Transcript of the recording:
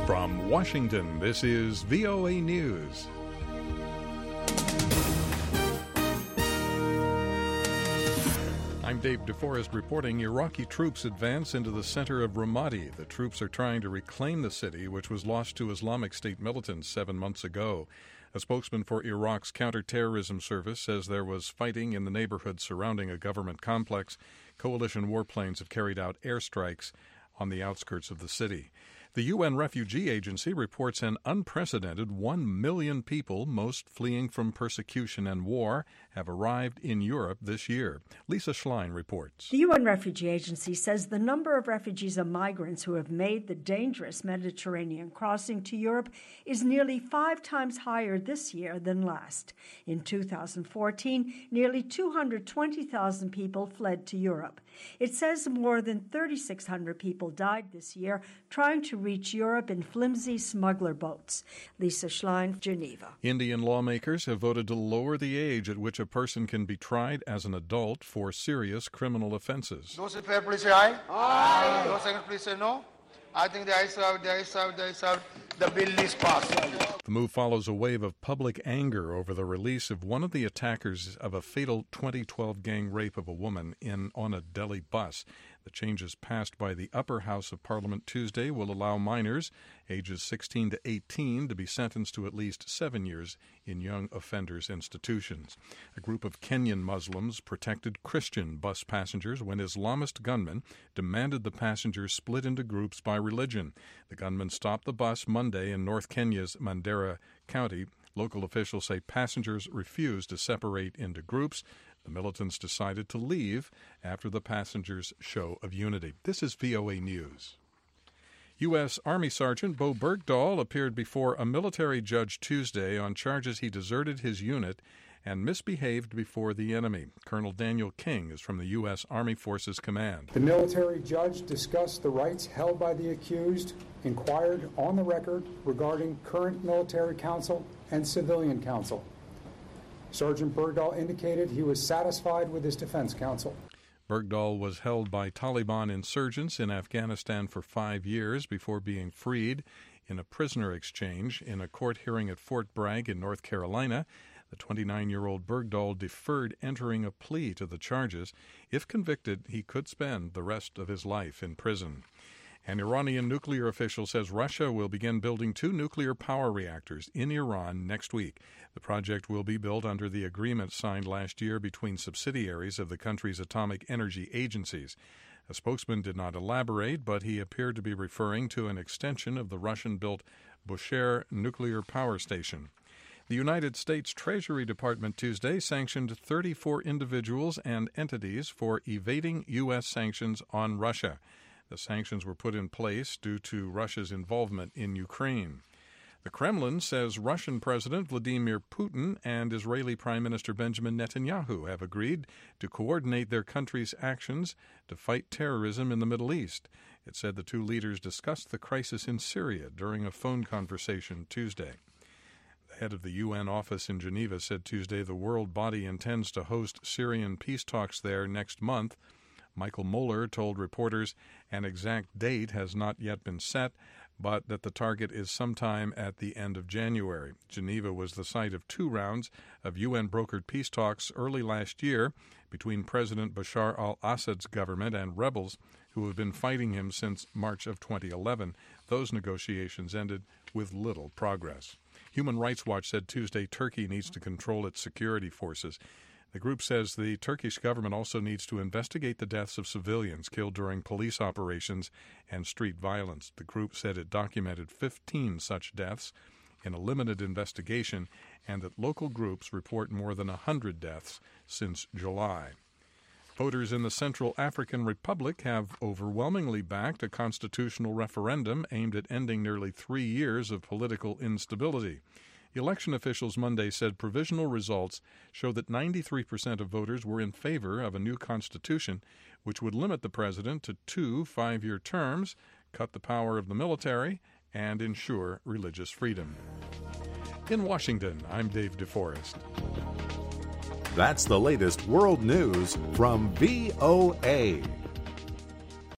From Washington, this is VOA News. I'm Dave DeForest reporting Iraqi troops advance into the center of Ramadi. The troops are trying to reclaim the city, which was lost to Islamic State militants 7 months ago. A spokesman for Iraq's counterterrorism service says there was fighting in the neighborhood surrounding a government complex. Coalition warplanes have carried out airstrikes on the outskirts of the city. The UN Refugee Agency reports an unprecedented 1 million people, most fleeing from persecution and war, have arrived in Europe this year. Lisa Schlein reports. The UN Refugee Agency says the number of refugees and migrants who have made the dangerous Mediterranean crossing to Europe is nearly 5 times higher this year than last. In 2014, nearly 220,000 people fled to Europe. It says more than 3,600 people died this year trying to reach Europe in flimsy smuggler boats. Lisa Schlein, Geneva. Indian lawmakers have voted to lower the age at which a person can be tried as an adult for serious criminal offenses. Those in favor, please say aye. Aye. Those against, please say no. I think the ayes have, the bill is passed. The move follows a wave of public anger over the release of one of the attackers of a fatal 2012 gang rape of a woman on a Delhi bus. The changes passed by the upper house of Parliament Tuesday will allow minors ages 16 to 18 to be sentenced to at least 7 years in young offenders' institutions. A group of Kenyan Muslims protected Christian bus passengers when Islamist gunmen demanded the passengers split into groups by religion. The gunmen stopped the bus Monday in North Kenya's Mandera County. Local officials say passengers refused to separate into groups. The militants decided to leave after the passengers' show of unity. This is VOA News. U.S. Army Sergeant Bo Bergdahl appeared before a military judge Tuesday on charges he deserted his unit and misbehaved before the enemy. Colonel Daniel King is from the U.S. Army Forces Command. The military judge discussed the rights held by the accused, inquired on the record regarding current military counsel and civilian counsel. Sergeant Bergdahl indicated he was satisfied with his defense counsel. Bergdahl was held by Taliban insurgents in Afghanistan for 5 years before being freed in a prisoner exchange in a court hearing at Fort Bragg in North Carolina. The 29-year-old Bergdahl deferred entering a plea to the charges. If convicted, he could spend the rest of his life in prison. An Iranian nuclear official says Russia will begin building 2 nuclear power reactors in Iran next week. The project will be built under the agreement signed last year between subsidiaries of the country's atomic energy agencies. A spokesman did not elaborate, but he appeared to be referring to an extension of the Russian-built Bushehr nuclear power station. The United States Treasury Department Tuesday sanctioned 34 individuals and entities for evading U.S. sanctions on Russia. The sanctions were put in place due to Russia's involvement in Ukraine. The Kremlin says Russian President Vladimir Putin and Israeli Prime Minister Benjamin Netanyahu have agreed to coordinate their country's actions to fight terrorism in the Middle East. It said the two leaders discussed the crisis in Syria during a phone conversation Tuesday. The head of the UN office in Geneva said Tuesday the world body intends to host Syrian peace talks there next month. Michael Moeller told reporters an exact date has not yet been set, but that the target is sometime at the end of January. Geneva was the site of 2 rounds of UN-brokered peace talks early last year between President Bashar al-Assad's government and rebels who have been fighting him since March of 2011. Those negotiations ended with little progress. Human Rights Watch said Tuesday Turkey needs to control its security forces. The group says the Turkish government also needs to investigate the deaths of civilians killed during police operations and street violence. The group said it documented 15 such deaths in a limited investigation and that local groups report more than 100 deaths since July. Voters in the Central African Republic have overwhelmingly backed a constitutional referendum aimed at ending nearly 3 years of political instability. Election officials Monday said provisional results show that 93% of voters were in favor of a new constitution, which would limit the president to 2 5-year terms, cut the power of the military, and ensure religious freedom. In Washington, I'm Dave DeForest. That's the latest world news from VOA.